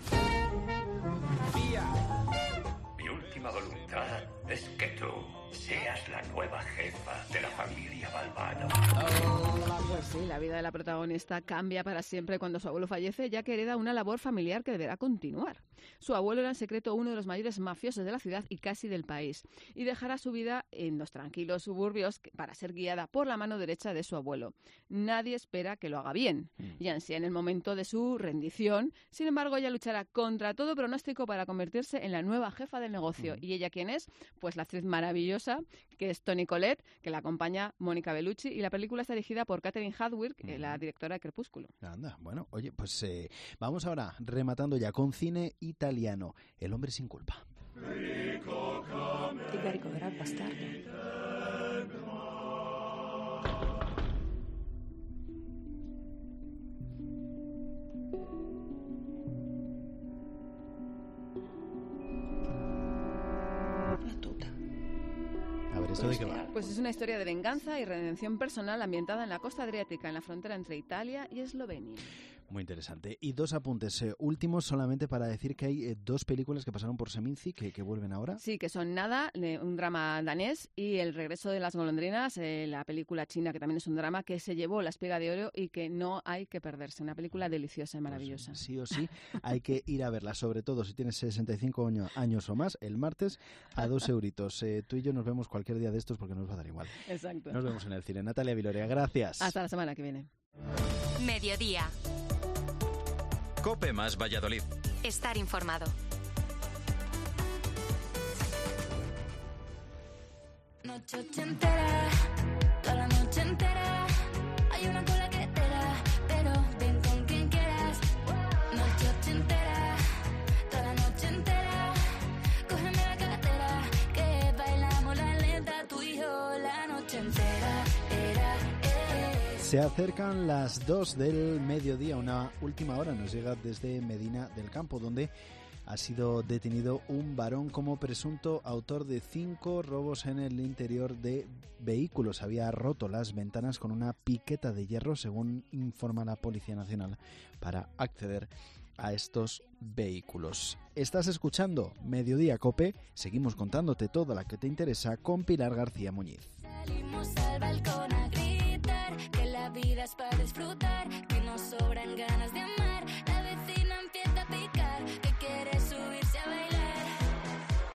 Mía. Mi última voluntad es que tú seas la nueva jefa de la familia Balbano. Pues sí, la vida de la protagonista cambia para siempre cuando su abuelo fallece, ya que hereda una labor familiar que deberá continuar. Su abuelo era en secreto uno de los mayores mafiosos de la ciudad y casi del país, y dejará su vida en los tranquilos suburbios para ser guiada por la mano derecha de su abuelo. Nadie espera que lo haga bien, y ansía en el momento de su rendición. Sin embargo, ella luchará contra todo pronóstico para convertirse en la nueva jefa del negocio. ¿Y ella quién es? Pues la actriz maravillosa, que es Toni Collette, que la acompaña Mónica Bellucci, y la película está dirigida por Catherine Hardwicke, la directora de Crepúsculo. Anda, bueno, oye, pues vamos ahora rematando ya con cine italiano, El hombre sin culpa. Ti vuoi ricoverare, bastardo? A ver, ¿esto de qué va? Pues es una historia de venganza y redención personal ambientada en la costa adriática, en la frontera entre Italia y Eslovenia. Muy interesante. Y dos apuntes últimos solamente para decir que hay dos películas que pasaron por Seminci que vuelven ahora. Sí, que son Nada, un drama danés, y El regreso de las golondrinas, la película china que también es un drama que se llevó la Espiga de Oro y que no hay que perderse. Una película deliciosa y maravillosa. Pues sí o sí hay que ir a verla, sobre todo si tienes 65 años o más, el martes a 2 euritos. Tú y yo nos vemos cualquier día de estos porque nos va a dar igual. Exacto. Nos vemos en el cine. Natalia Viloria, gracias. Hasta la semana que viene. Mediodía. COPE más Valladolid. Estar informado. Noche ochentera, toda la noche entera. Hay una cola que te da, pero ven con quien quieras. Noche ochentera, toda la noche entera. Cógeme la cartera, que bailamos la lenta, tú y yo la noche entera. Se acercan las 2 del mediodía, una última hora nos llega desde Medina del Campo, donde ha sido detenido un varón como presunto autor de 5 robos en el interior de vehículos. Había roto las ventanas con una piqueta de hierro, según informa la Policía Nacional, para acceder a estos vehículos. Estás escuchando Mediodía COPE, seguimos contándote toda la que te interesa con Pilar García Muñiz. Salimos al balcón a gritar que la vida es para disfrutar.